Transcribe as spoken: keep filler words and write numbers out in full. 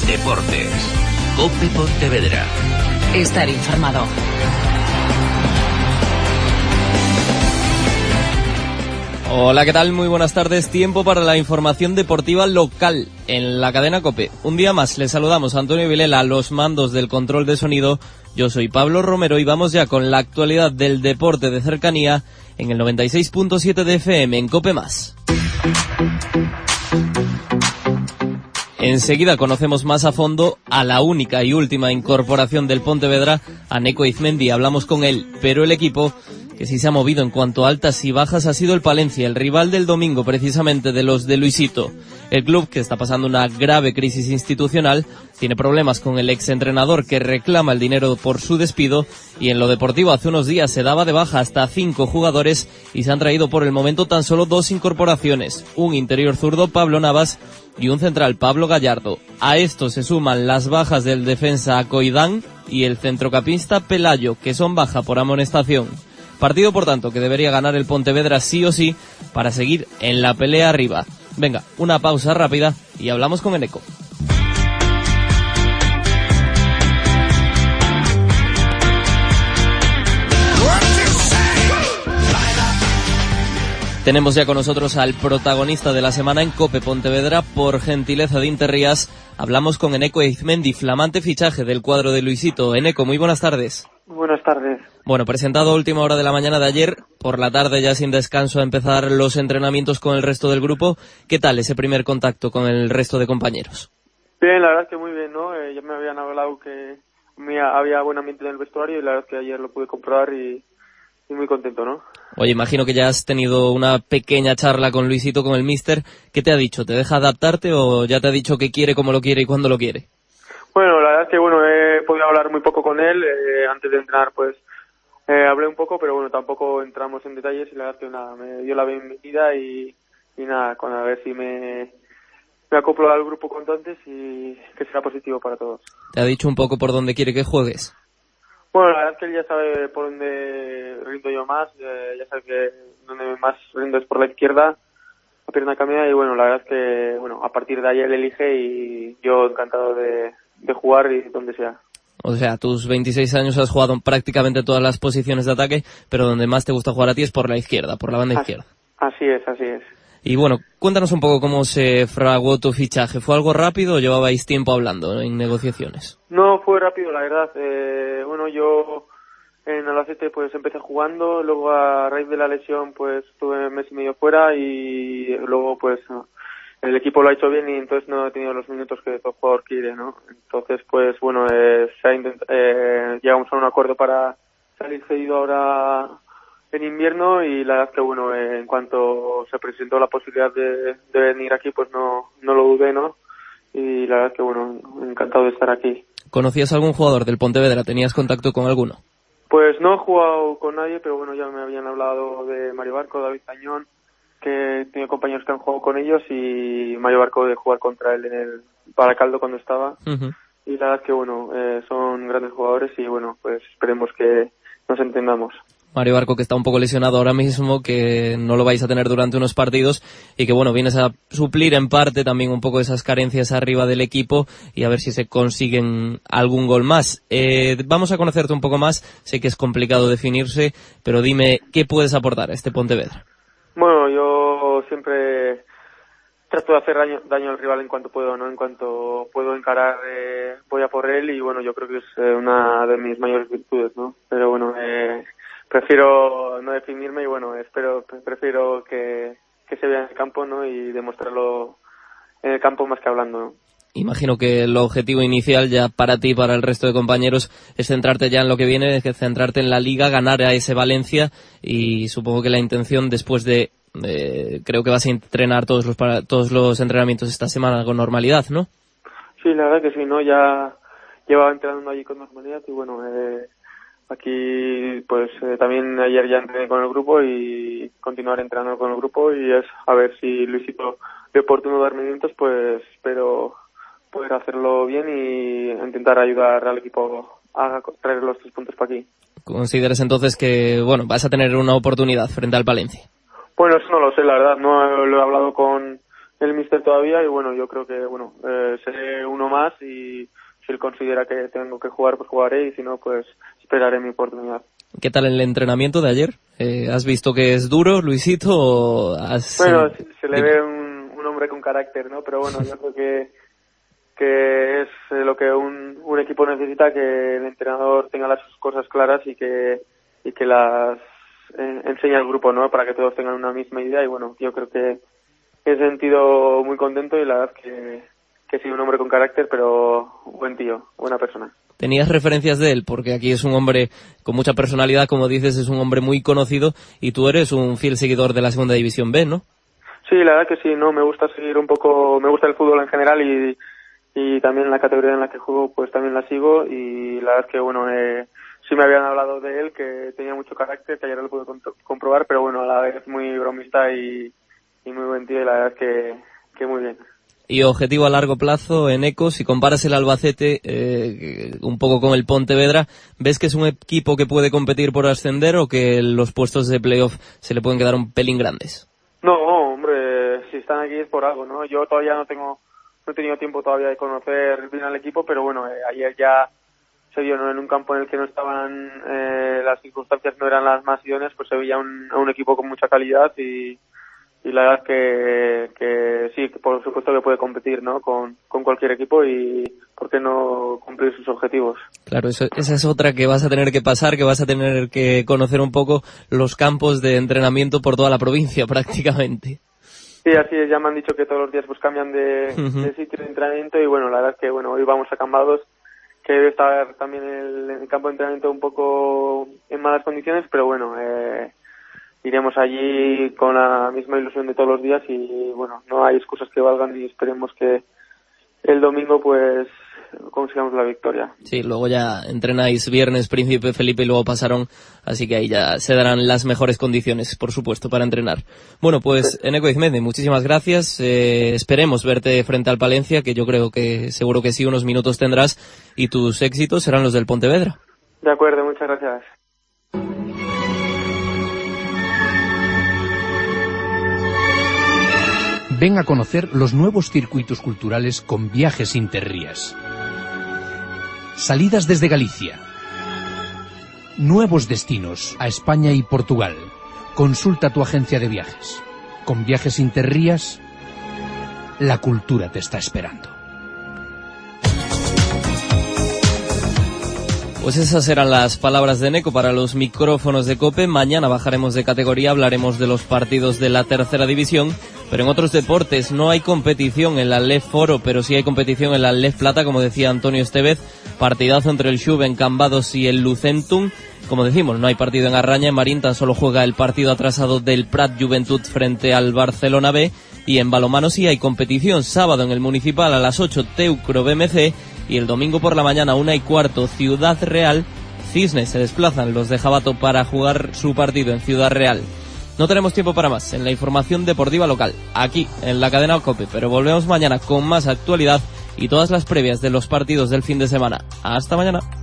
Deportes. COPE Pontevedra. Estar informado. Hola, ¿qué tal? Muy buenas tardes. Tiempo para la información deportiva local en la cadena COPE. Un día más les saludamos a Antonio Vilela a los mandos del control de sonido. Yo soy Pablo Romero y vamos ya con la actualidad del deporte de cercanía en el noventa y seis punto siete de F M en COPE más. Enseguida conocemos más a fondo a la única y última incorporación del Pontevedra, a Neco Izmendi. Hablamos con él, pero el equipo que sí se ha movido en cuanto a altas y bajas ha sido el Palencia, el rival del domingo precisamente de los de Luisito. El club, que está pasando una grave crisis institucional, tiene problemas con el exentrenador que reclama el dinero por su despido, y en lo deportivo hace unos días se daba de baja hasta cinco jugadores y se han traído por el momento tan solo dos incorporaciones, un interior zurdo, Pablo Navas, y un central, Pablo Gallardo. A esto se suman las bajas del defensa Coidán y el centrocampista Pelayo, que son baja por amonestación. Partido, por tanto, que debería ganar el Pontevedra sí o sí para seguir en la pelea arriba. Venga, una pausa rápida y hablamos con Eneco. Tenemos ya con nosotros al protagonista de la semana en COPE Pontevedra. Por gentileza de Interrías, hablamos con Eneco Izmendi, flamante fichaje del cuadro de Luisito. Eneco, muy buenas tardes. Buenas tardes. Bueno, presentado a última hora de la mañana de ayer, por la tarde ya sin descanso a empezar los entrenamientos con el resto del grupo. ¿Qué tal ese primer contacto con el resto de compañeros? Bien, la verdad es que muy bien, ¿no? Eh, ya me habían hablado que había buen ambiente en el vestuario y la verdad es que ayer lo pude comprobar y, y muy contento, ¿no? Oye, imagino que ya has tenido una pequeña charla con Luisito, con el míster. ¿Qué te ha dicho? ¿Te deja adaptarte o ya te ha dicho qué quiere, cómo lo quiere y cuándo lo quiere? Bueno, la verdad es que bueno, he podido hablar muy poco con él. Eh, antes de entrenar, pues, eh, hablé un poco, pero bueno, tampoco entramos en detalles y la verdad es que nada, me dio la bienvenida y, y nada, con a ver si me, me acoplo al grupo cuanto antes y que será positivo para todos. ¿Te ha dicho un poco por dónde quiere que juegues? Bueno, la verdad es que él ya sabe por dónde rindo yo más, eh, ya sabe que donde más rindo es por la izquierda, la pierna cambiada, y bueno, la verdad es que, bueno, a partir de ahí él elige y yo encantado de, de jugar y donde sea. O sea, a tus veintiséis años has jugado en prácticamente todas las posiciones de ataque, pero donde más te gusta jugar a ti es por la izquierda, por la banda así, izquierda. Así es, así es. Y bueno, cuéntanos un poco cómo se fraguó tu fichaje. ¿Fue algo rápido o llevabais tiempo hablando en negociaciones? No, fue rápido, la verdad. Eh, bueno, yo en Albacete pues empecé jugando, luego a raíz de la lesión pues estuve un mes y medio fuera y luego pues el equipo lo ha hecho bien y entonces no he tenido los minutos que todo jugador quiere, ¿no? Entonces pues bueno, eh, se ha intent- eh, llegamos a un acuerdo para salir cedido ahora en invierno y la verdad es que bueno, eh, en cuanto se presentó la posibilidad de, de venir aquí pues no, no lo dudé, ¿no? Y la verdad es que bueno, encantado de estar aquí. ¿Conocías a algún jugador del Pontevedra? ¿Tenías contacto con alguno? Pues no he jugado con nadie, pero bueno, ya me habían hablado de Mario Barco, David Tañón, que he tenido compañeros que han jugado con ellos y Mario Barco de jugar contra él en el Baracaldo cuando estaba. Uh-huh. Y la verdad es que bueno, eh, son grandes jugadores y bueno, pues esperemos que nos entendamos. Mario Barco, que está un poco lesionado ahora mismo, que no lo vais a tener durante unos partidos y que bueno, vienes a suplir en parte también un poco esas carencias arriba del equipo y a ver si se consiguen algún gol más. Eh, vamos a conocerte un poco más, sé que es complicado definirse, pero dime, ¿qué puedes aportar a este Pontevedra? Bueno, yo siempre trato de hacer daño, daño al rival en cuanto puedo, ¿no? En cuanto puedo encarar, eh, voy a por él y bueno, yo creo que es eh, una de mis mayores virtudes, ¿no? Pero bueno, eh, prefiero no definirme y bueno, espero, prefiero que, que se vea en el campo, ¿no? Y demostrarlo en el campo más que hablando, ¿no? Imagino que el objetivo inicial ya para ti y para el resto de compañeros es centrarte ya en lo que viene, es que centrarte en la Liga, ganar a ese Valencia y supongo que la intención después de, eh, creo que vas a entrenar todos los para, todos los entrenamientos esta semana con normalidad, ¿no? Sí, la verdad que sí, ¿no? Ya llevaba entrenando allí con normalidad y bueno, eh, aquí pues eh, también ayer ya entrené con el grupo y continuar entrenando con el grupo y es a ver si Luisito ve oportuno dar minutos, pues espero poder hacerlo bien y intentar ayudar al equipo a traer los tres puntos para aquí. ¿Consideras entonces que bueno vas a tener una oportunidad frente al Palencia? Bueno, eso no lo sé, la verdad, no lo he hablado con el míster todavía y bueno, yo creo que bueno eh, seré uno más y si él considera que tengo que jugar, pues jugaré y si no, pues esperaré mi oportunidad. ¿Qué tal el entrenamiento de ayer? Eh, ¿Has visto que es duro, Luisito? O has... Bueno, se, se le ve un, un hombre con carácter, ¿no? Pero bueno, yo creo que que es lo que un, un equipo necesita, que el entrenador tenga las cosas claras y que y que las eh, enseñe al grupo, ¿no? Para que todos tengan una misma idea y bueno, yo creo que he sentido muy contento y la verdad que que sí, un hombre con carácter, pero buen tío, buena persona. ¿Tenías referencias de él? Porque aquí es un hombre con mucha personalidad, como dices, es un hombre muy conocido y tú eres un fiel seguidor de la Segunda División B, ¿no? Sí, la verdad que sí, no, me gusta seguir un poco, me gusta el fútbol en general y y también la categoría en la que juego pues también la sigo y la verdad es que bueno, eh, sí me habían hablado de él, que tenía mucho carácter, que ayer lo pude comprobar, pero bueno, a la vez muy bromista y, y muy buen tío y la verdad es que, que muy bien. Y objetivo a largo plazo en Eco, si comparas el Albacete eh, un poco con el Pontevedra, ¿ves que es un equipo que puede competir por ascender o que los puestos de playoff se le pueden quedar un pelín grandes? No, hombre, si están aquí es por algo, ¿no? Yo todavía no tengo no he tenido tiempo todavía de conocer bien al equipo, pero bueno, eh, ayer ya se vio, ¿no?, en un campo en el que no estaban, eh, las circunstancias no eran las más idóneas, pues se veía un, a un equipo con mucha calidad y, y la verdad que, que sí, que por supuesto que puede competir, ¿no?, con, con cualquier equipo y por qué no cumplir sus objetivos. Claro, eso, esa es otra que vas a tener que pasar, que vas a tener que conocer un poco los campos de entrenamiento por toda la provincia prácticamente. Sí, así es, ya me han dicho que todos los días pues cambian de, uh-huh. de sitio de entrenamiento y bueno, la verdad es que bueno, hoy vamos a Cambados, que debe estar también el, el campo de entrenamiento un poco en malas condiciones, pero bueno, eh, iremos allí con la misma ilusión de todos los días y bueno, no hay excusas que valgan y esperemos que el domingo pues consigamos la victoria. Sí, luego ya entrenáis viernes Príncipe Felipe y luego Pasarón, así que ahí ya se darán las mejores condiciones, por supuesto, para entrenar. Bueno, pues sí. Eneco Aizmendi, muchísimas gracias, eh, esperemos verte frente al Palencia, que yo creo que seguro que sí, unos minutos tendrás, y tus éxitos serán los del Pontevedra. De acuerdo, muchas gracias. Ven a conocer los nuevos circuitos culturales con Viajes Interrías. Salidas desde Galicia. Nuevos destinos a España y Portugal. Consulta tu agencia de viajes. Con Viajes Interrías, la cultura te está esperando. Pues esas eran las palabras de Eneco para los micrófonos de COPE. Mañana bajaremos de categoría, hablaremos de los partidos de la tercera división, pero en otros deportes no hay competición en la L E F Foro, pero sí hay competición en la L E F Plata, como decía Antonio Estevez, partidazo entre el Xuve en Cambados y el Lucentum. Como decimos, no hay partido en Arraña, en Marín tan solo juega el partido atrasado del Prat Juventud frente al Barcelona B, y en balonmano sí hay competición, sábado en el Municipal a las ocho Teucro B M C, y el domingo por la mañana, una y cuarto, Ciudad Real. Cisnes se desplazan los de Jabato para jugar su partido en Ciudad Real. No tenemos tiempo para más en la información deportiva local, aquí en la cadena COPE, pero volvemos mañana con más actualidad y todas las previas de los partidos del fin de semana. Hasta mañana.